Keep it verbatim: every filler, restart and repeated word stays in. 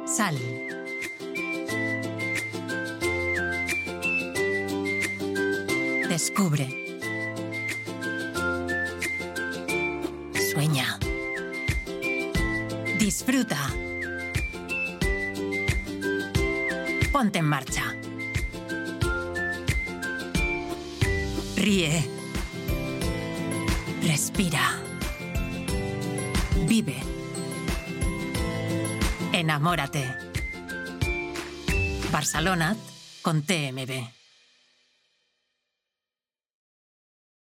Sal. Descubre. Sueña. Disfruta. Ponte en marcha. Ríe. Respira. Vive. Enamórate. Barcelona con T M B.